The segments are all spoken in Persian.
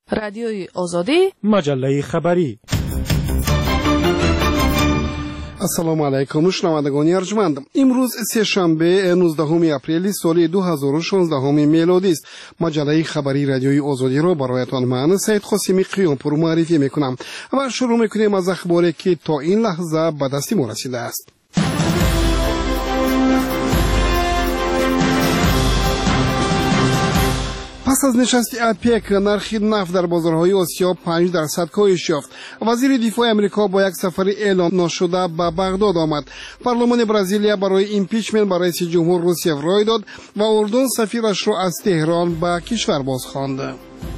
رادیوی آزادی، مجله خبری. السلام علیکم شنوندگان ارجمند. امروز سه شنبه 19 اپریل سال 2016 میلادی است. مجله خبری رادیوی آزادی را برایتان من سید قاسمی قیامپور معرفی میکنم و شروع میکنیم از اخباری که تا این لحظه به دست ما رسیده است. پس از نشست اپک نرخ نفت در بازارهای آسیا 5% کاهش یافت. وزیر دفاع امریکا با یک سفر اعلام نشده به بغداد آمد. پارلمان برزیلیا برای ایمپیچمنت برای رئیس جمهور روسیه رای داد و اردن سفیرش را از تهران به کشور بازخواند.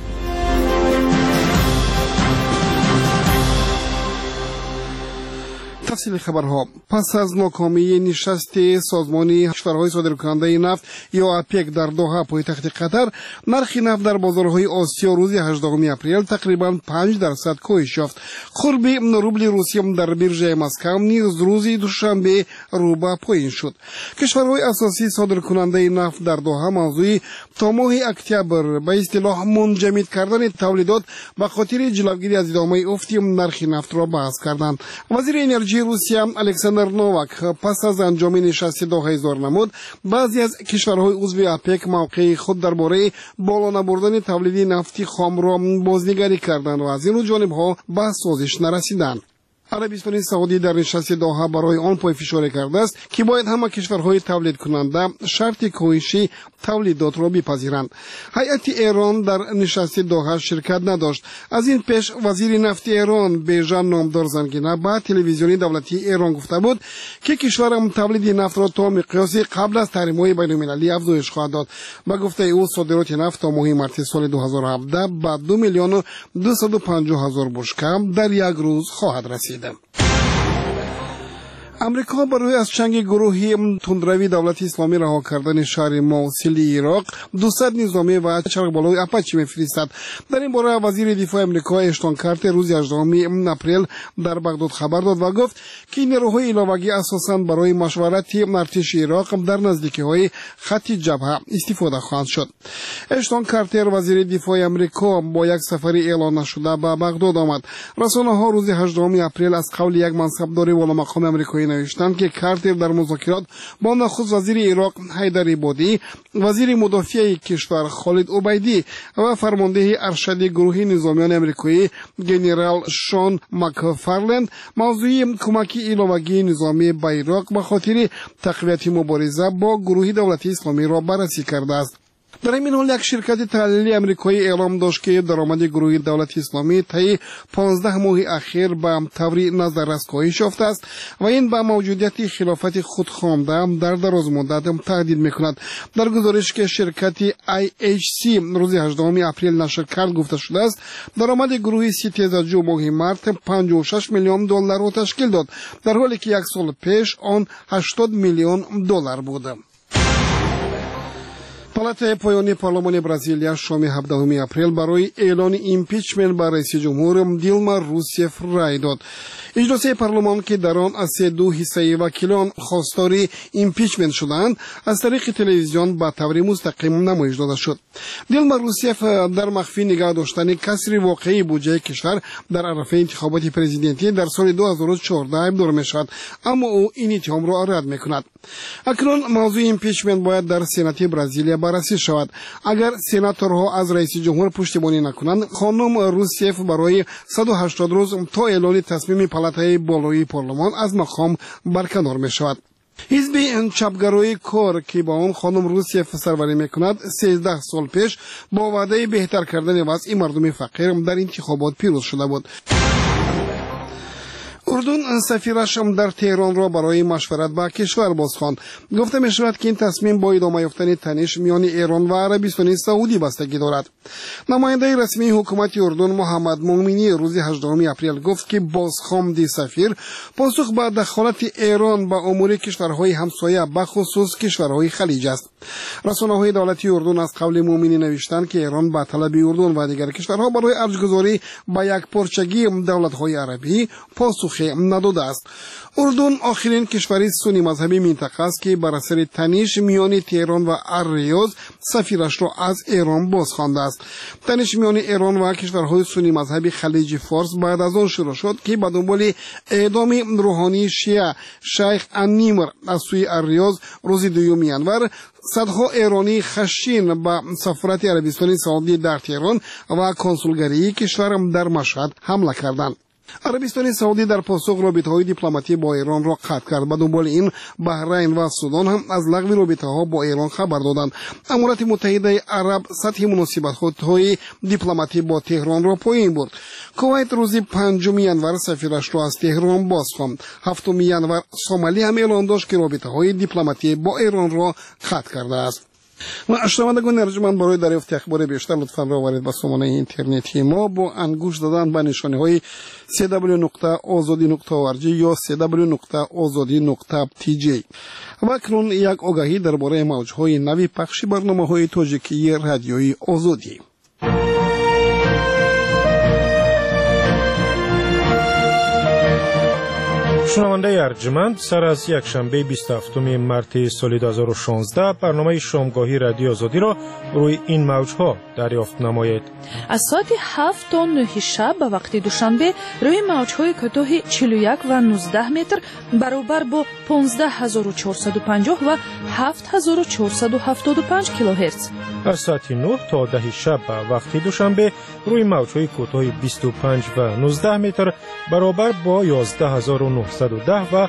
تفصیل خبرها. پس از ناکامی نشست سازمان کشورهای صادرکننده نفت یا اپک در دوحه پایتخت قطر، نرخ نفت در بازارهای آسیا روز 18 اپریل تقریبا 5% کاهش یافت. قرب روبل روسیه در بیرژه مسکو نیز روز دوشنبه رو به پایین شد. کشورهای اساسی صادرکننده نفت در دوحه موضوع تا ماه اکتبر به اصطلاح منجمد کردن تولیدات به خاطر جلوگیری از ادامه افت نرخ نفت را بحث کردند. وزیر انرژی روسیه الکساندر نوواک پس از انجام نشست دوحه اظهار نمود بعضی از کشورهای عضو اپک موقع خود درباره بالا نبردن تولید نفت خام را بازنگری کردند و از این جانبها به سازش نرسیدند. عربستان سعودی در نشست دوحه برای آن پای فشار کرده است که باید همه کشورهای تولید کننده شرط کاهش تولیدات را بپذیرند. هیئت ایران در نشست دوحه شرکت نداشت. از این پیش وزیر نفت ایران بیژن نامدار زنگینه به تلویزیون دولتی ایران گفته بود که کشورم تولید نفت را تا مقیاسی قبل از تحریم‌های بین‌المللی افزایش خواهد داد. به گفته او صادرات نفت تا ماه مارس سال 2017 به 2,250,000 بشکه در یک روز خواهد رسید. امریکا برای از چنگ گروهی تندروی دولت اسلامی رها کردن شهر موصل عراق 200 نظامی و چرخ بالای آپاچی می‌فرستد. در این باره وزیر دفاع امریکا اشتون کارتر روز 18 اپریل در بغداد خبر داد و گفت که نیروهای علاوه‌ای اساساً برای مشورت ارتش عراق در نزدیکی‌های خط جبهه استفاده خواهند شد. اشتون کارتر وزیر دفاع امریکا با یک سفر اعلان نشده به بغداد آمد. رسانه‌ها روز 18 اپریل از قول یک منصبدار والامقام آمریکایی نوشتند که کارتر در مذاکرات با نخست وزیر عراق حیدر عبادی، وزیر مدافع کشور خالد عبیدی و فرمانده ارشد گروه نظامیان آمریکایی جنرال شون مکفارلند موضوع کمک علاوه‌ای نظامی به عراق به خاطر تقویت مبارزه با گروه دولت اسلامی را بررسی کرده است. در این حال یک شرکت تحلیلی آمریکایی اعلام داشت که درآمد گروه دولت اسلامی طی 15 ماه اخیر به طوری نظررس کاهش یافته است و این به موجودیت خلافت خودخوانده در دراز مدت تهدید می‌کند. در گزارش که شرکت IHC روز 18 اپریل نشر کرد گفته شده است درآمد گروه سیتیزاجو ماه مارس 56 میلیون دلار را تشکیل داد، در حالی که یک سال پیش آن 80 میلیون دلار بود. پالات پایانی پارلمان برزیلیا شام 17 اپریل برای اعلان ایمپیچمنت بر رئیس جمهور دیلما روسیف رای داد. اجلاس پارلمان که در آن از 2 حصه وکیلان خواستار ایمپیچمنت شدند از طریق تلویزیون به طور مستقیم نمایش داده شد. دیلما روسیف در مخفی نگاه داشتن کسری واقعی بودجه کشور در عرصه انتخابات پرزیدنتی در سال 2014 ابدار می‌شود، اما او این اتهام را رد می‌کند. اکنون موضوع ایمپیچمنت باید در سنات برزیلیا بررسی شود. اگر سناتورها از رئیس جمهور پشتیبانی نکنند، خانم روسیف برای 180 روز تا اعلان تصمیم پالاتای بالای پارلمان از مقام برکنار می شود. حزب چپگرای کار که با آن خانم روسیف سروری میکند 13 سال پیش با وعده بهتر کردن وضع مردم فقیر در انتخابات پیروز شده بود. اردن سفیرش در تهران را برای مشورت با کشور بازخواند. گفته می شود که این تصمیم با ادامه یافتن تنش میان ایران و عربستان سعودی بستگی دارد. نماینده رسمی حکومت اردن محمد مومنی روز 18 اپریل گفت که بازخواند سفیر پاسخ به دخالت ایران به امور کشورهای همسایه به خصوص کشورهای خلیج است. رسانه‌های دولتی اردن از قول مومنی نوشتند که ایران به طلب اردن و دیگر کشورها برای ارجگذاری به یک پارچگی دولت‌های عربی پاسخ ادامه نداده است. اردن آخرین کشوری سنی مذهبی منطقه است که بر اثر تنش میان تهران و الریاض سفیرش را از ایران بازخوانده است. تنش میان ایران و کشورهای سنی مذهبی خلیج فارس بعد از آن شروع شد که به دنبال اعدام روحانی شیعه شیخ النمر از سوی الریاض روز دوم ینور صدها ایرانی خشین به سفارت عربستان سعودی در تهران و کنسولگری کشور در مشهد حمله کردند. عربستان سعودی در پاسخ رابطه‌های دیپلماتی با ایران را قطع کرد. به دنبال این بحرین و سودان هم از لغو رابطه‌ها با ایران خبر دادند. امارات متحده عرب سطح مناسبت‌های دیپلماتی با تهران را پایین برد. کویت روز 5 ینور سفیرش را از تهران بازخواند. 7 ینور سومالی هم اعلام داشت که رابطه‌های دیپلماتی با ایران را قطع کرده است. و شنوندگان ارجمند برای دریافت اخبار بیشتر لطفاً راهبرید به سامانه اینترنتی ما با انگوش دادن به نشانه‌های www.azadi.org یا www.azadi.tj. و اکنون یک آگاهی درباره موج‌های نوی پخش برنامه‌های تاجیکی رادیوی آزادی. شنونده ارجمند، سر از یک شنبه 27 مارس سال 2016 برنامه شامگاهی رادیو آزادی را روی این موجها دریافت نمایید. از ساعت 7 تا 9 شب به وقت دوشنبه روی موجهای کوتاه 41 و 19 متر برابر با 15450 و 7475 کیلوهرتز. از ساعت 9 تا 10 شب به وقت دوشنبه روی موجهای کوتاه 25 و 19 متر برابر با 11910 و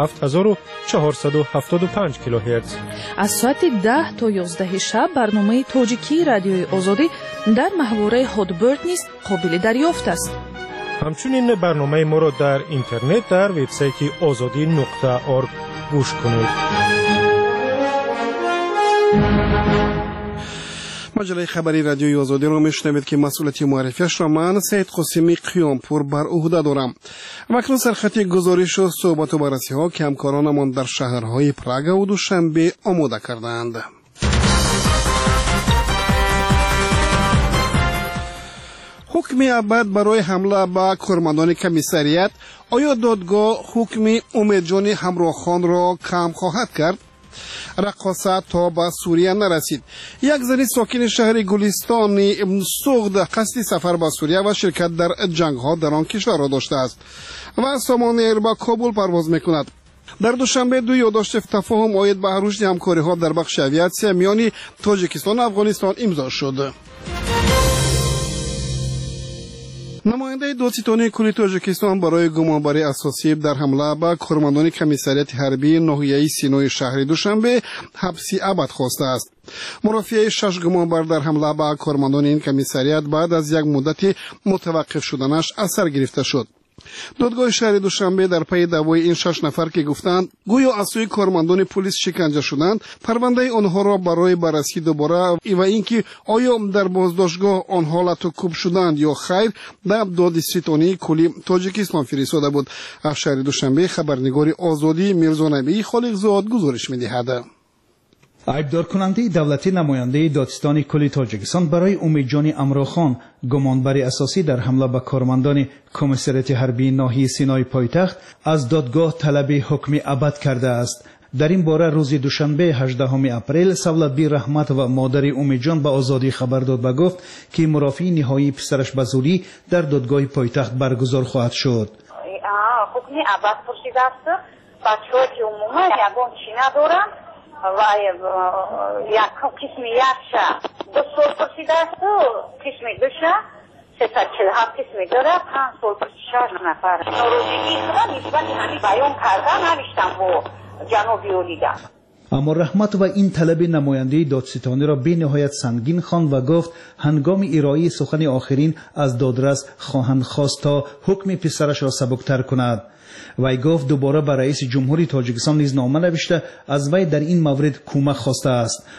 7475 کیلوهرتز. از ساعت 10 تا 11 شب برنامه تاجیکی رادیوی آزادی در محوره هادبرد نیز قابل دریافت است. همچنین برنامه ما را در اینترنت در وبسایت azadi.org گوش کنید. مجله خبری رادیوی آزادی را میشنوید که مسئولیت معرفیش را من سید قاسمی قیامپور بر عهده دارم. و اکنون سرخط گزارش و صحبت و بررسی ها که همکارانمان در شهرهای پراگ و دوشنبه آماده کردند. حکم ابد برای حمله به کارمندان کمیسریت. آیا دادگاه حکم امیدجان همراهخان را کم خواهد کرد؟ رقاصه تا به سوریه نرسید. یک زن ساکن شهر گلستان سوغد قصد سفر به سوریه و شرکت در جنگ ها در آن کشور را داشته است و سامان ایر به کابل پرواز میکند. در دوشنبه دو یادداشت تفاهم عاید به رشد همکاری ها در بخش اویاسیا میان تاجیکستان و افغانستان امضا شد. نماینده دادستانی کلی تاجیکستان برای گمانبری اساسی در حمله به کارمندان کمیسریت حربی ناحیه سینای شهر دوشنبه حبسی ابد خواسته است. مرافعه 6 گمانبر در حمله به کارمندان این کمیسریت بعد از یک مدت متوقف شدنش اثر گرفته شد. دادگاه شهر دوشنبه در پی دعوای این 6 نفر که گفتند گویا از سوی کارمندان پلیس شکنجه شدند، پرونده آنها را برای بررسی دوباره و اینکه آیا در بازداشتگاه آنها لطوکوب شدند یا خیر به دادستانی کلی تاجیکستان فرستاده بود. از شهر دوشنبه خبرنگار آزادی میرزا نبی خالقزاد گزارش می‌دهد. айбдор кунандаи давлатӣ намояндаи додистони кулли тоҷикистон барои умидҷони амрохон гумонбари асосӣ дар ҳамла ба кормандони комиссарияти ҳарбии ноҳияи синои пойтахт аз додгоҳ талаби ҳукми абад кардааст. дар ин бора рӯзи душанбе 18 апрел савлатби раҳмат ва модари умидҷон ба озодӣ хабар дод ва гуфт ки мурофии ниҳоии писараш ба зудӣ дар додгоҳи пойтахт баргузор хоҳад шуд. ҳукми абад пурсидааст. бачаҳое ки умуман ягон чӣ надоранд و یک قسم یکشه 2 سال پرسیده است و قسم دوشه 347 قسم داره 5 سال پرسیده 6 نفر ناراضگی خود نسبت همین بیان کرده نوشتم با جناب اولیده. اما رحمت و این طلب نماینده دادستانی را به نهایت سنگین خواند و گفت هنگام ارائه سخن آخرین از دادرس خواهند خواست تا حکم پسرش را سبکتر کند. وی گفت دوباره به رئیس جمهوری تاجیکستان نیز نامه نوشته از وی در این مورد کمک خواسته است.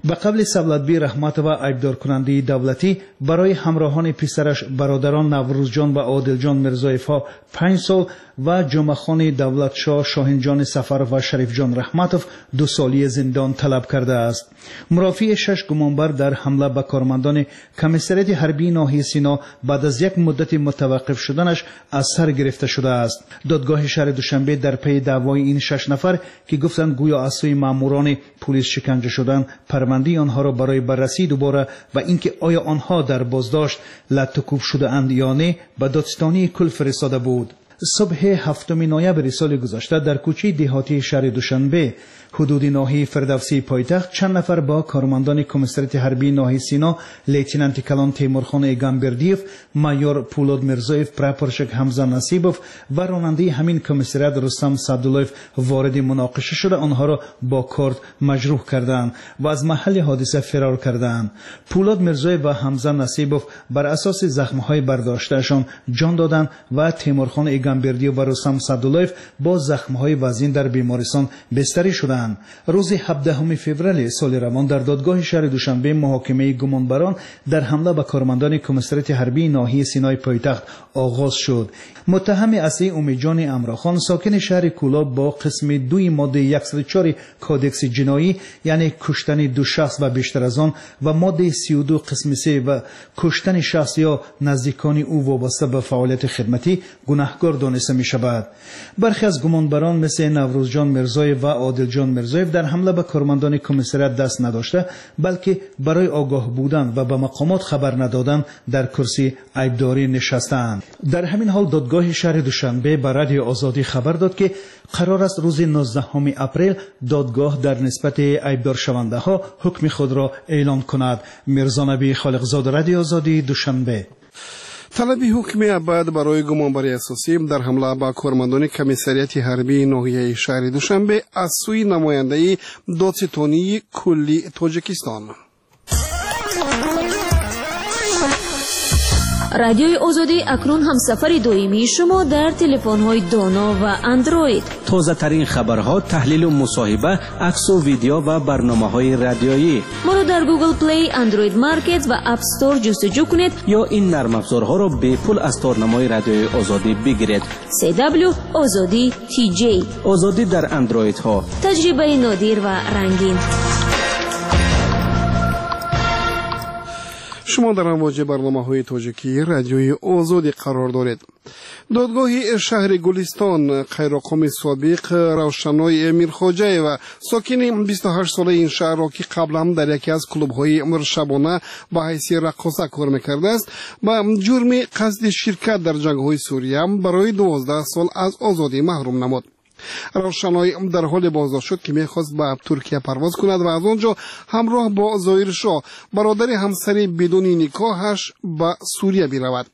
به قبل سبلتبی رحمت و عیبدار کننده دولتی برای همراهان پسرش برادران نوروزجان و عادلجان میرزایف ها 5 سال و جمعخان دولتشاه شاهینجان سفر و شریفجان رحمتوف 2 سالی زندان طلب کرده است. مرافع 6 گمانبر در حمله به کارمندان کمیسریت حربی ناحیه سینا بعد از یک مدت متوقف شدنش از سر گرفته شده است. دادگاه شهر دوشنبه در پی دعوای این 6 نفر که گفتند گویا از سوی ماموران پلیس شکنجه شدند پرونده آنها را برای بررسی دوباره و اینکه آیا آنها در بازداشت لطوکوب شده اند یا نه به دادستانی کل فرستاده بود. صبح 7 نوامبر سال گذشته در کوچه دهاتی شهر دوشنبه حدود ناحیه فردوسی پایتخت چند نفر با کارمندان کمیسریت حربی ناحیه سینا لیتنانت کلان تیمورخان ایگانبردیف، مایور پولاد میرزایف، پراپورشک حمزه نصیبوف و راننده همین کمیسریت رستم سعداللهیف وارد مناقشه شده آنها را با کارد مجروح کردند و از محل حادثه فرار کردند. پولاد میرزایف و حمزه نصیبوف بر اساس زخم‌های برداشتهشان جان دادند و تیمورخان ایگانبردیف و رستم سعداللهیف با زخم‌های وزین در بیمارستان بستری شدند. روز 17 فوریه سال روان در دادگاه شهر دوشنبه محاکمه گمانبران در حمله به کارمندان کمیسریت حربی ناحیه سینای پایتخت آغاز شد. متهم اصلی امیدجان امراخان ساکن شهر کولاب با قسم 2 ماده 104 کودکس جنایی یعنی کشتن 2 شخص و بیشتر از آن و ماده 32 قسم 3 و کشتن شخص یا نزدیکان او وابسته به فعالیت خدمتی گناهکار دانسته می شود. برخی از گمانبران مثل نوروزجان میرزایف و عادلجان میرزایف در حمله به کارمندان کمیسریت دست نداشته بلکه برای آگاه بودن و به مقامات خبر ندادن در کرسی عیبداری نشستند. در همین حال دادگاه شهر دوشنبه به رادیو آزادی خبر داد که قرار است روز 19 اپریل دادگاه در نسبت عیبدار شونده ها حکم خود را اعلام کند. میرزا نبی خالقزاد، رادیو آزادی، دوشنبه. طلب حکم ابد برای گمانبری اساسی در حمله به کارمندان کمیسریت حربی ناحیه شهر دوشنبه از سوی نماینده دادستانی کلی تاجیکستان. رادیوی آزادی اکنون همسفر دائمی شما در تلفن‌های دانا و اندروید. تازه ترین خبرها، تحلیل و مصاحبه، عکس و ویدیو و برنامه‌های رادیویی. ما را در گوگل پلی، اندروید مارکت و اپ استور جستجو کنید یا این نرم افزارها را به پول از تارنمای رادیوی آزادی بگیرید. CW آزادی TJ. آزادی در اندروید ها. تجربه نادر و رنگین. شما در امواج برنامه‌های تاجیکی رادیوی آزادی قرار دارید. دادگاه شهر گلستان قیراقام سابق روشنای میرخواجه و ساکن 28 ساله این شهر را که قبلا در یکی از کلوب‌های مرشبانه به حیث رقاصه کار می‌کرده است با جرم قصد شرکت در جنگ‌های سوریه برای 12 سال از آزادی محروم نمود. روشنای در حال بازداشت شد که میخواست به ترکیه پرواز کند و از آنجا همراه با ظاهر شاه برادر همسر بدون نکاحش به سوریه برود.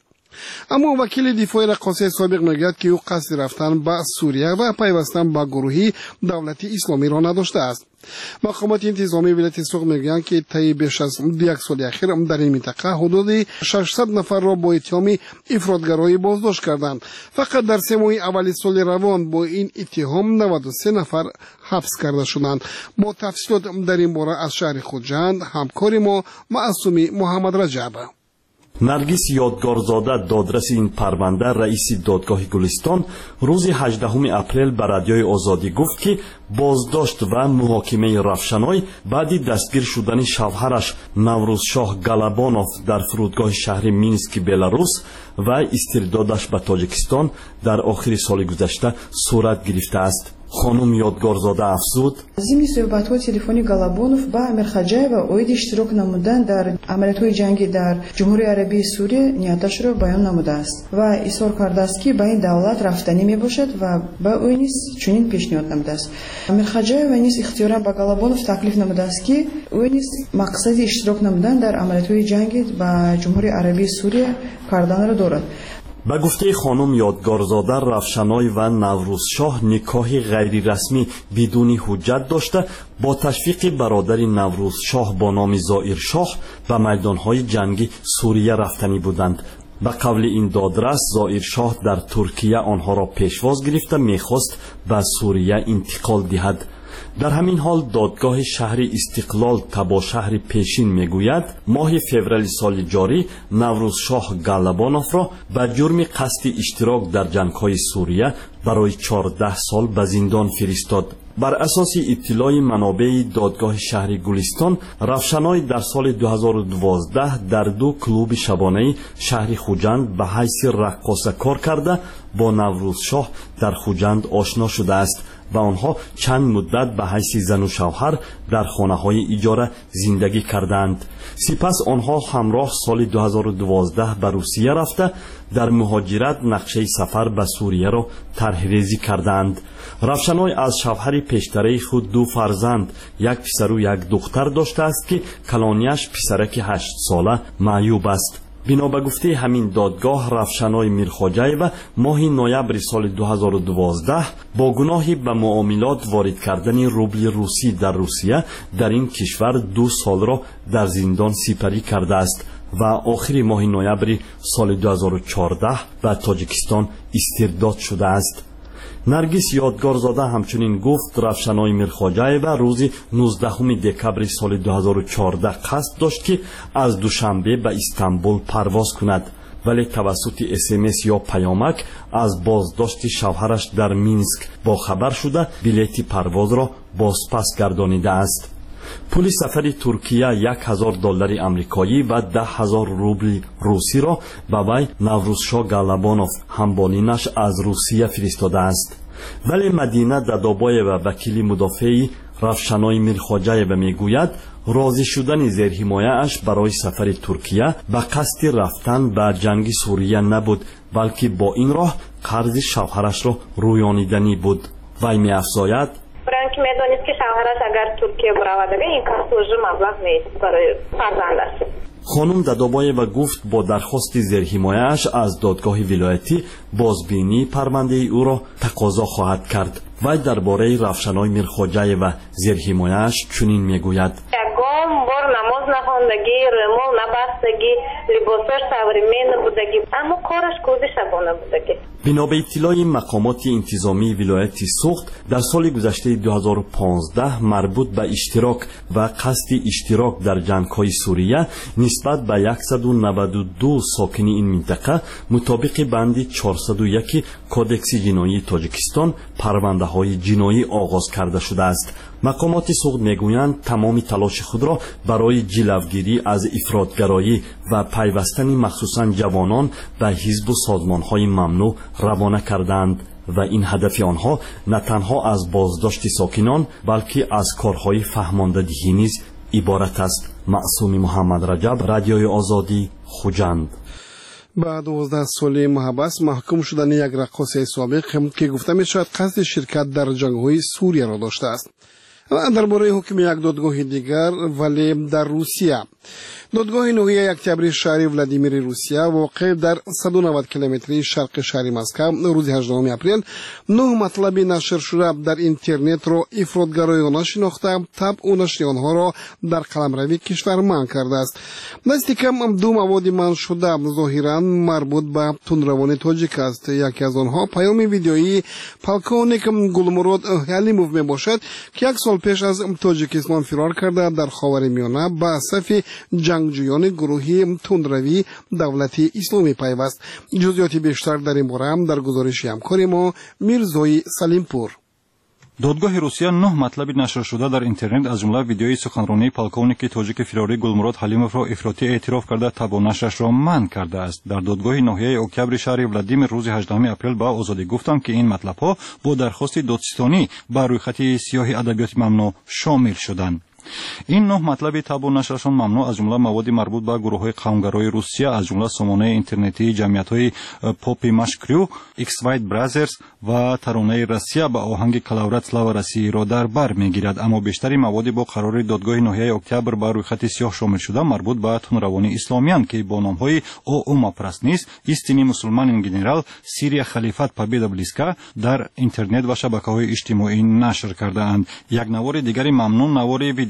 اما وکیل دفاع رقاصه سابق میگوید که او قصد رفتن به سوریه و پیوستن به گروهی دولتی اسلامی را نداشته است. مقامات انتظامی ولایت سوق میگویند که طی بیش از 1 سال اخیر در این منطقه حدود 600 نفر را با اتهام افراطگرایی بازداشت کردند. فقط در 3 ماه اول سال روان با این اتهام 93 نفر حبس کرده شدند. با تفصیلات در این باره از شهر خوجند همکار ما معصومی محمد رجب. نرگس یادگارزاده دادرس این پرونده رئیس دادگاه گلستان روز 18 اپریل به رادیوی آزادی گفت که بازداشت و محاکمه رفشنای بعد دستگیر شدن شوهرش نوروز شاه گالابانوف در فرودگاه شهر مینسک بلاروس و استردادش به تاجیکستان در آخر سال گذشته صورت گرفته است. خانم یادگارزاده افزود: ضمن صحبت‌های تلفنی گالابانوف با میرخواجاєва اوید اشتراک نمودن در عملیات‌های جنگی در جمهوری عربی سوریه نیتش را بیان نموده است و اصرار کرده است که به این دولت رفتنی میباشد و به او نیز چنین پیشنهاد نموده است. میرخواجاєва نیز اختیارا به گالابانوف تکلیف نموده است که او نیز مقصد اشتراک نمودن در عملیات‌های جنگی با جمهوری عربی سوریه کردن را دارد. به گفته خانم یادگارزاده رفشنای و نوروز شاه نکاح غیر رسمی بدون حجت داشته با تشویق برادر نوروز شاه با نام ظاهر شاه به میدانهای جنگی سوریه رفتنی بودند. به قول این دادرس ظاهر شاه در ترکیه آنها را پیشواز گرفته میخواست به سوریه انتقال دهد. در همین حال دادگاه شهر استقلال تبا شهر پیشین میگوید ماه فوریه سال جاری نوروزشاه گالابانوف را به جرم قصد اشتراک در جنگ‌های سوریه برای 14 سال به زندان فرستاد. بر اساس اطلاع منابع دادگاه شهر گلستان، رفشنای در سال 2012 در 2 کلوب شبانه شهر خوجند به حیث رقاصه کار کرده با نوروزشاه در خوجند آشنا شده است و آنها چند مدت به حیث زن و شوهر در خانه‌های اجاره زندگی کردند. سپس آنها همراه سال 2012 به روسیه رفته در مهاجرت نقشه سفر به سوریه را طرح‌ریزی کردند. رفشنای از شوهر پیشتره خود 2 فرزند، 1 پسر و 1 دختر داشته است که کلانیش پسرک 8 ساله معیوب است. بنا به گفته همین دادگاه، رفشنای میرخواجایو ماه نوامبر سال 2012 با گناهی به معاملات وارد کردن روبل روسی در روسیه در این کشور 2 سال را در زندان سپری کرده است و آخر ماه نوامبر سال 2014 به تاجیکستان استرداد شده است. نرگس یادگارزاده همچنین گفت رفشنای میرخواجایو روز 19 دکبر سال 2014 قصد داشت که از دوشنبه به استانبول پرواز کند، ولی توسط SMS یا پیامک از بازداشت شوهرش در مینسک با خبر شده بلیط پرواز را بازپس گردانیده است. پول سفر ترکیه $1000 آمریکایی و 10,000 روبل روسی را به وی نوروزشاه گالابانوف همبانینش از روسیه فرستاده است. ولی مدینه دادابایو و وکیل مدافعی رفشنای میرخواجایو میگوید راضی شدن زیرحمایه اش برای سفر ترکیه به قصد رفتن به جنگ سوریه نبود، بلکه با این راه قرض شوهرش را رویانیدنی بود. وی می‌افزاید برای اینکه می‌دانست که شوهرش اگر ترکیه برود این قصد مبلغ نیست برای فرزندش. خانم دادابایو گفت با درخواست زیرحمایه‌اش از دادگاه ولایتی بازبینی پرونده او را تقاضا خواهد کرد. وی درباره رفشنای میرخواجایو زیرحمایه‌اش چنین میگوید: یگام بار نماز نخواندگی، رومال نبستگی، لباسش سوریمین بودگی، اما کارش کوز شبانه بودگی. بنا به اطلاع مقامات انتظامی ولایت سوخت، در سال گذشته 2015 مربوط به اشتراک و قصد اشتراک در جنگ‌های سوریه نسبت به 192 ساکن این منطقه مطابق بند 401 کودکس جنایی تاجیکستان پرونده‌های جنایی آغاز کرده شده است. مقامات سوخت میگویند تمام تلاش خود را برای جلوگیری از افراطگرایی و پیوستن مخصوصاً جوانان به حزب و سازمان‌های ممنوع روانه کردند و این هدف آنها نه تنها از بازداشت ساکنان بلکه از کارهای فهماندهی نیز عبارت است. معصوم محمد رجب، رادیوی آزادی، خوجند. بعد 12 سال محبس محکوم شدن یک رقاصه سابق که گفته می شود قصد شرکت در جنگ‌های سوریه را داشته است. درباره حکم یک دادگاه دیگر ولی در روسیه، دادگاه نوعی اکتبر شهر ولادیمیر روسیه واقع در 190 کیلومتری شرق شهر مسکو روز 18 اپریل 9 مطلب نشر شده در اینترنت را افراطگرایانه شناخته طبع و نشر آنها را در قلمروی کشور منع کرده است. دست کم 2 مواد منع شده ظاهرا مربوط به تندروان تاجیک است. یکی از آنها پیام ویدیویی پالکونیک گلمرود حلیموف می باشد که 1 سال پیش از تاجیکستان فرار کرده در خاورمیانه به صف جنگجویان گروهی تندروی دولت اسلامی پیوست. جزئیات بیشتر در این باره در گزارش همکار ما میرزای سلیمپور. دادگاه روسیه 9 مطلب نشر شده در اینترنت از جمله ویدیوی سخنرانی پالکونیک تاجیک فراری گلمرود حلیموف را افراطی اعتراف کرده تبع نشرش را منع کرده است. در دادگاه ناحیه اکتبر شهر ولادیمیر روز 18 اپریل به آزادی گفتند که این مطلب‌ها با درخواست دادستانی بر روی خط سیاه ادبیات ممنوع شامل شدند. این 9 مطلب تبع نشرشان ممنوع از جمله مواد مربوط به گروه‌های قومگرای روسیه از جمله سامانه اینترنتی جمعیت‌های پاپی ماشکریو، ایکس وایت برادرز و ترانه روسیه با آهنگ کلاورات سلاوا روسیه را در بر می‌گیرد، اما بیشتری مواد با قرار دادگاه ناحیه اکتبر بر روی خط سیاه شامل شده مربوط به تندروانی اسلامیان که با نام‌های اوما پرستنیس، істинный مسلمان گنرال، سیریا خلیفت победа близка در اینترنت و شبکه‌های اجتماعی نشر کرده‌اند. یک نوار دیگری ممنوع نوار ویدیو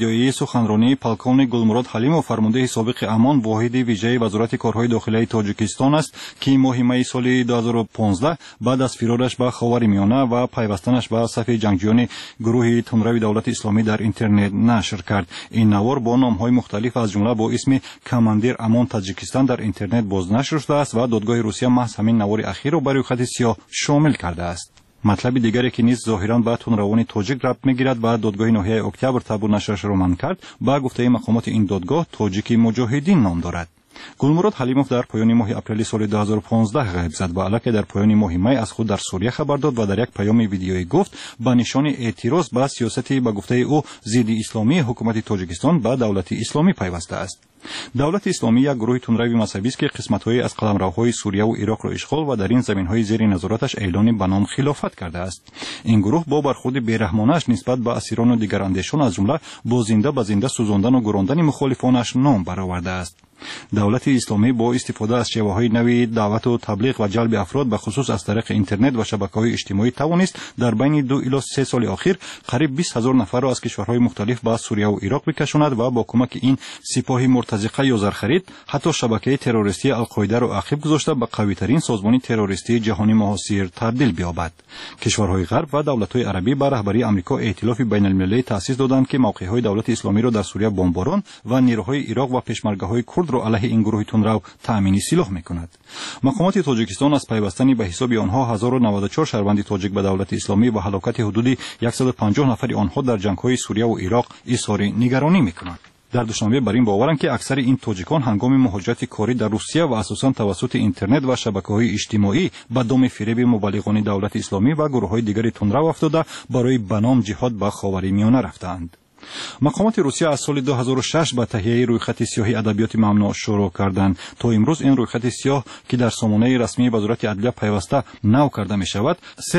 رادیویی سخنرانی پالکونیک گلمراد حلیموف فرمانده سابق امان واحد ویژه وزارت کارهای داخلی تاجیکستان است که ماه می سال 2015 بعد از فرارش به خاورمیانه و پیوستنش به صف جنگجویان گروه تندروی دولت اسلامی در اینترنت نشر کرد. این نوار با نام‌های مختلف از جمله با اسم کماندیر امان تاجیکستان در اینترنت بازنشر شده است و دادگاه روسیه محض همین نوار اخیر را بر خط سیاه شامل کرده است. مطلب دیگری که نیز ظاهرا به تندروان تاجیک ربط میگیرد و دادگاه ناحیه اکتبر تبو نشرش را منع کرد. با گفته مقامات این دادگاه تاجیکی مجاهدین نام دارد. گلمراد حلیموف در پایان ماه اپریل سال 2015 غیب زد و علاوه در پایان ماه می از خود در سوریه خبر داد و در یک پیام ویدیویی گفت به نشان اعتراض به سیاستی به گفته او ضد اسلامی حکومت تاجیکستان به دولت اسلامی پیوسته است. دولت اسلامی یک گروه تندروی مذهبی است که قسمت‌های از قلمروهای سوریه و عراق را اشغال و در این زمین‌های زیر نظارتش اعلان به نام خلافت کرده است. این گروه با برخورد بی‌رحمانه‌اش نسبت به اسیران و دیگر اندیشان از جمله با زنده به زنده سوزاندن و گراندن مخالفانش نام برآورده است. دولت اسلامی با استفاده از شیوه‌های نوی دعوت و تبلیغ و جلب افراد به خصوص از طریق اینترنت و شبکه‌های اجتماعی توانست در بین 2 الی 3 سال اخیر قریب 20,000 نفر را از کشورهای مختلف به سوریه و عراق بکشاند و با کمک این سپاه مرتزقه یا زرخرید حتی شبکه تروریستی القاعده را عقب گذاشته به قوی‌ترین سازمان تروریستی جهانی معاصر تبدیل بیابد. کشورهای غرب و دولت‌های عربی به رهبری آمریکا ائتلاف بین‌المللی تأسیس دادند که موقع‌های دولت اسلامی را در سوریه بمباران و نیروهای عراق و پشمرگه‌های کرد را علیه این گروه تندرو تأمین سلاح می‌کند. مقامات تاجیکستان از پیوستن به حساب آنها 1094 شهروند تاجیک به دولت اسلامی و هلاکت حدود 150 نفر آنها در جنگ‌های سوریه و عراق اظهار نگرانی می‌کنند. در دوشنبه بر این باورند که اکثر این تاجیکان هنگام مهاجرت کاری در روسیه و اساساً توسط اینترنت و شبکه‌های اجتماعی به دام فریب مبلغان دولت اسلامی و گروه‌های دیگر تندرو افتاده برای بنام جهاد به خاورمیانه رفتند. مقامات روسیه از سال 2006 به تهیه رویخط سیاه ادبیات ممنوع شروع کردند. تا امروز این رویخط سیاه که در سامانه رسمی وزارت عدلیه پیوسته نو کرده می شود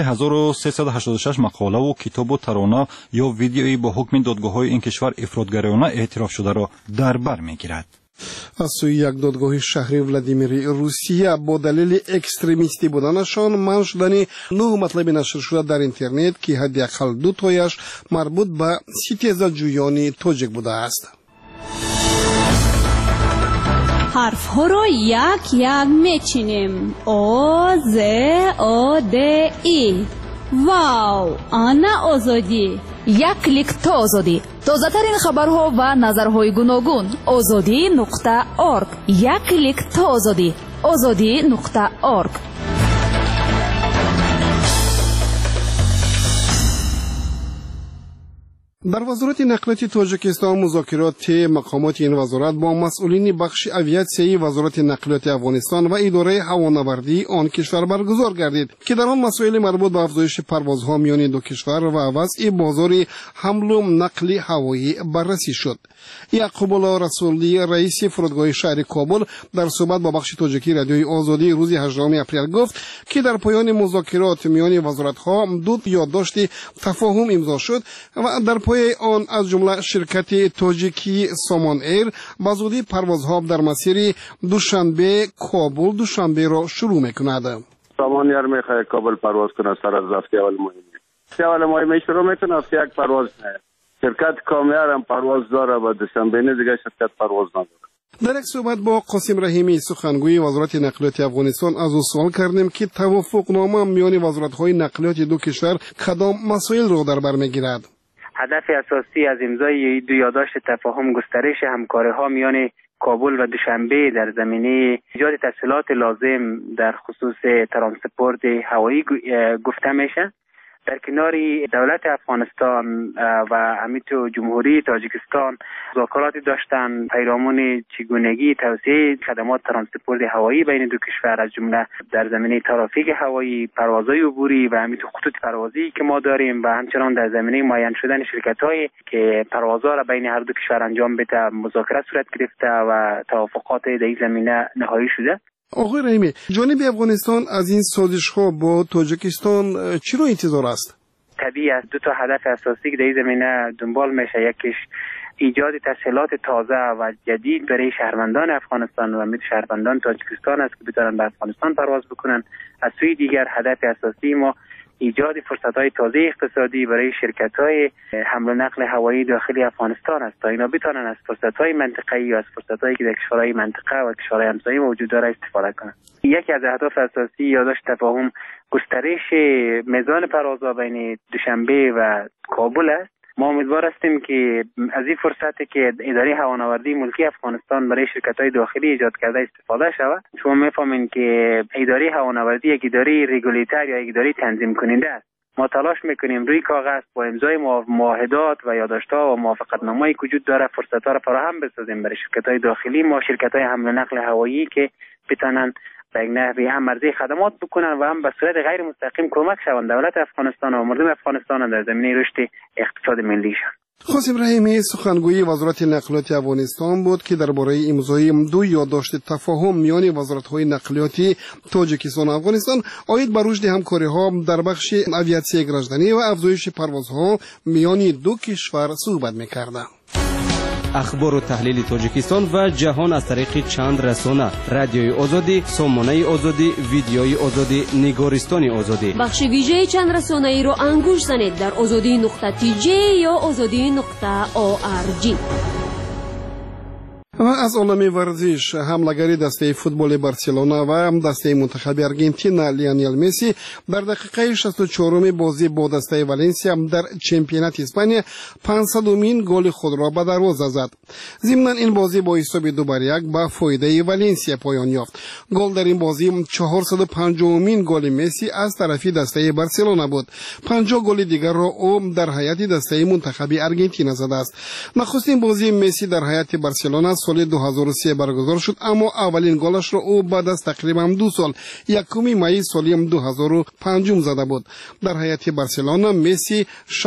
3386 مقاله و کتاب و ترانه یا ویدیویی با حکم دادگاه‌های این کشور افراطگرایانه اعتراف شده را در بر می‌گیرد. از سوی یک دادگاه شهری ولادیمیر روسیه با دلیل اکستریمیستی بودنشان منع شدن 9 مطلب نشر شده در اینترنت که حداقل 2 تایش مربوط به ستیزجویان تاجیک بوده است. حرف ها را یک یک میچینیم. او ز او د ای. واو، آنا آزادی. یک کلیک تا آزادی. تازه‌ترین خبرها و نظرهای گوناگون. azadi.org. یک کلیک تا آزادی. azadi.org. در وزارت نقلیات تاجیکستان مذاکرات مقامات این وزارت با مسئولین بخش اویاسیایی وزارت نقلیات افغانستان و اداره هوانوردی آن کشور برگزار گردید که در آن مسائل مربوط به افزایش پروازها میان دو کشور و وضع بازار حمل و نقل هوایی بررسی شد. یعقوب الله رسولی رئیس فرودگاه شهر کابل در صحبت با بخش تاجیکی رادیوی آزادی روز 18 اپریل گفت که در پایان مذاکرات میان وزارت‌ها 2 یادداشت تفاهم امضا شد و در پای آن از جمله شرکت تاجیکی سامان ایر به زودی پروازها در مسیر دوشنبه کابل دوشنبه را شروع می‌کند. سامان ایر می‌خواد کابل پرواز کنه سر از هفته اول ماه شروع می‌کنه هفته یک پرواز نه. شرکت کامیار هم پرواز داره و دوشنبه دیگه شرکت پرواز نداره. در یک صحبت با قاسم رحیمی سخنگوی وزارت نقلیات افغانستان از او سوال کردیم که توافقنامه میان وزارت‌های نقلیات دو کشور کدام مسائل را در بر می‌گیرد. هدف اساسی از امضای 2 یادداشت تفاهم گسترش همکاری‌ها میان کابل و دوشنبه در زمینه ایجاد تسهیلات لازم در خصوص ترانسپورت هوایی گفته میشه. در کنار دولت افغانستان و همینطور جمهوری تاجیکستان مذاکرات داشتن پیرامون چگونگی توسعه خدمات ترانسپورت هوایی بین دو کشور از جمله در زمینه ترافیک هوایی، پروازهای عبوری و همینطور خطوط پروازی که ما داریم و همچنان در زمینه معین شدن شرکت‌هایی که پروازها را بین هر دو کشور انجام بده مذاکره صورت گرفته و توافقات در این زمینه نهایی شده. آقای رحیمی، جانب افغانستان از این سازش‌ها با تاجیکستان چی رو انتظار است؟ طبیعی است 2 هدف اساسی که در این زمینه دنبال میشه. یکیش ایجاد تسهیلات تازه و جدید برای شهروندان افغانستان و شهروندان تاجیکستان است که بتونن به افغانستان پرواز بکنن. از سوی دیگر هدف اساسی ما ایجاد فرصت‌های تازه اقتصادی برای شرکت‌های حمل و نقل هوایی داخلی افغانستان است تا اینا بتوانند از فرصت‌های منطقه‌ای و از فرصت‌هایی که در کشورهای منطقه و کشورهای همسایه موجود داره استفاده کنند. یکی از اهداف اساسی یادداشت تفاهم گسترش میزان پروازها بین دوشنبه و کابل است. ما امیدوار هستیم که از این فرصتی که اداره هوانوردی ملکی افغانستان برای شرکت‌های داخلی ایجاد کرده استفاده شود. شما می‌فهمین که اداره هوانوردی یک اداره رگولیتور یا یک اداره تنظیم کننده است. ما تلاش میکنیم روی کاغذ با امضای معاهدات و یادداشت‌ها و موافقتنامه‌ای که وجود داره فرصت‌ها را فراهم بسازیم برای شرکت‌های داخلی. ما شرکت‌های حمل و نقل هوایی که بتونن به یک نحوی هم عرضه خدمات بکنن و هم به صورت غیر مستقیم کمک شوند دولت افغانستان و مردم افغانستان در زمینه رشد اقتصاد ملیشان. قاسم رحیمی سخنگوی وزارت نقلیات افغانستان بود که درباره امضای دو یادداشت تفاهم میان وزارت‌های نقلیاتی تاجیکستان و افغانستان عاید بر رشد همکاری‌ها در بخش آویاسیون گردنی و افزایش پروازها میان دو کشور صحبت می‌کرد. اخبار و تحلیل تاجیکستان و جهان از طریق چند رسانه: رادیوی آزادی، سامانه آزادی، ویدیوی آزادی، نگارستان آزادی. بخش ویژه چند رسانه‌ای رو انگوش زنید در azadi.tj یا azadi.org. و از عالم ورزش، حمله‌گری دسته فوتبال بارسلونا و دسته منتخب آرژانتین لیونل مسی در دقیقه 64 بازی با دسته والنسیا در چمپیونات اسپانیا 500مین گل خود را به دروازه زد. ضمن این بازی با حساب 2-1 به فایده والنسیا پایان یافت. گل در این بازی 450مین گل مسی از طرف دسته بارسلونا بود. 50 گل دیگر را او در هیئت دسته منتخب آرژانتین زده است. نخستین بازی مسی در هیئت بارسلونا سال 2003 برگزار شد، اما اولین گلش را او بعد از تقریبا 2 سال 1 می سال 2005 زده بود. در هیئت بارسلونا مسی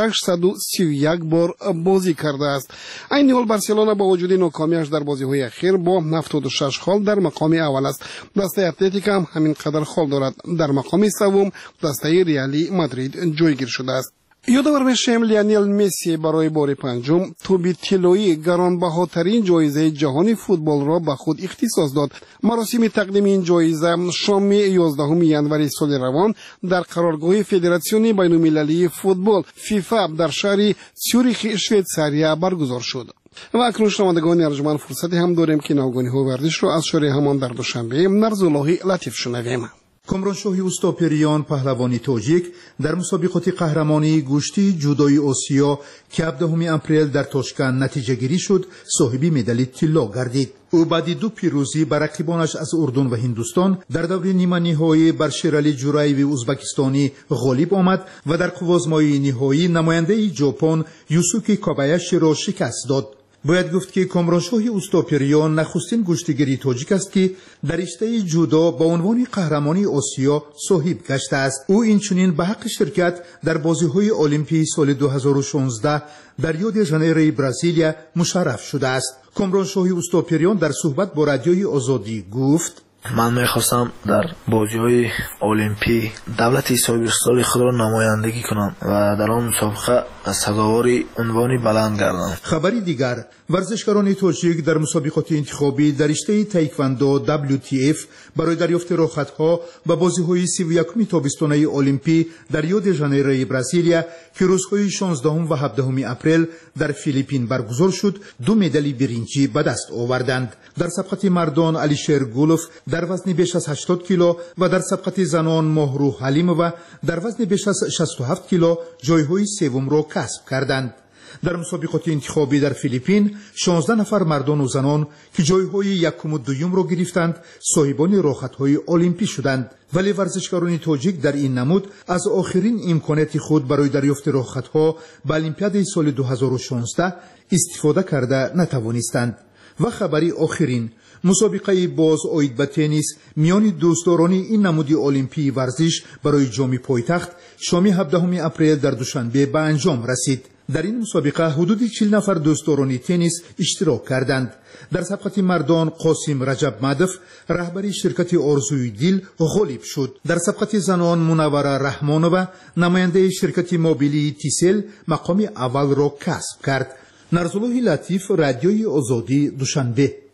631 بار بازی کرده است. این حال بارسلونا با وجود ناکامیش در بازی‌های اخیر با 76 خال در مقام اول است. دسته اتلتیک هم همین قدر خال دارد. در مقام سوم دسته ریالی مادرید جایگیر شده است. یادآور میشیم لیونل مسی برای بار پنجم توپ طلایی گرانبهاترین جایزه جهانی فوتبال را به خود اختصاص داد. مراسم تقدیم این جایزه شام 11 ژانویه سال روان در قرارگاه فدراسیون بین‌المللی فوتبال فیفا در شهر سوریخ شویتزاریا برگزار شد. و اکنون شنوندگان ارجمند فرصتی هم داریم که نوگانی‌ها ورزش را از شهر همان در دوشنبه نرزالله لطیف شنویم. کامرانشاهی اوستاپریان پهلوانی تاجیک در مسابقات قهرمانی گشتی جودوی آسیا که 17 اپریل در تاشکند نتیجه گیری شد صاحب مدال طلا گردید. او بعد 2 پیروزی بر رقیبانش از اردن و هندوستان در دور نیمه نهایی بر شیرالی جورایوی ازبکستانی غالب آمد و در قوازمای نهایی نماینده ژاپن یوسوکی کابایاشی را شکست داد. باید گفت که کامرانشاهی اوستاپریان نخستین گشتگیری تاجیک است که در رشته جودو با عنوان قهرمانی آسیا صاحب گشته است. او اینچنین به حق شرکت در بازی‌های المپیک سال 2016 در ریو دی ژانیروی برزیلیا مشرف شده است. کامرانشاهی اوستاپریان در صحبت با رادیوی آزادی گفت: من میخواستم در بازی‌های المپیک دولت سابق خود را نمایندگی کنم و در آن مسابقه سزاوار عنوان بلند گردم. خبری دیگر: ورزشکاران تاجیک در مسابقات انتخابی در رشته تایکواندو WTF برای دریافت راحت‌ها و بازی‌های 31 تابستانه المپیک در ریو دی ژانیروی برزیلیا که روزهای 16 و 17 اپریل در فیلیپین برگزار شد 2 مدال برنجی به دست آوردند. در سبقت مردان علیشیر گولوف در وزن بیش از 80 کیلو و در سبقت زنان ماهرو حلیمووا در وزن بیش از 67 کیلو جایهای سوم را کسب کردند. در مسابقات انتخابی در فیلیپین 16 نفر مردان و زنان که جایهای یکم و دوم را گرفتند صاحبان راحت‌های المپیک شدند، ولی ورزشکاران تاجیک در این نمود از آخرین امکانات خود برای دریافت راحت‌ها به المپیاد سال 2016 استفاده کرده نتوانستند. و خبری آخرین: مسابقه باز آید به تنیس میان دوستداران این نمود المپیک ورزش برای جام پایتخت شام 17 اپریل در دوشنبه به انجام رسید. در این مسابقه حدود 40 نفر دوستداران تنیس اشتراک کردند. در سبقت مردان قاسم رجب مدف رهبری شرکت آرزوی دل غالب شد. در سبقت زنان منوره رحمانووا نماینده شرکت موبیلی تیسل مقام اول را کسب کرد. نرزالله لطیف، رادیوی آزادی، دوشنبه.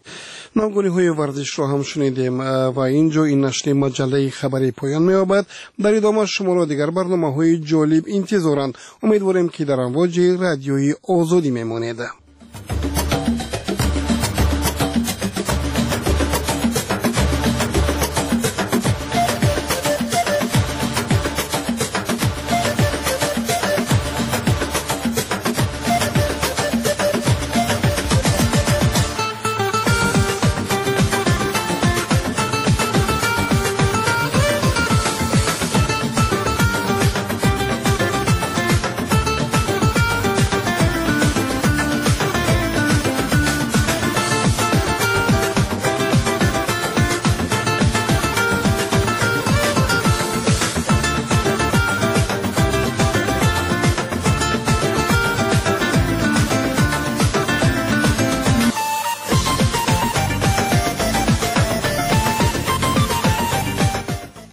نامگونی‌های ورزش را هم شنیدیم و اینجا این نشر مجله خبری پایان می‌یابد. در ادامه شما را دیگر برنامه‌های جالب انتظارند. امیدواریم که در امواج رادیوی آزادی میمانید.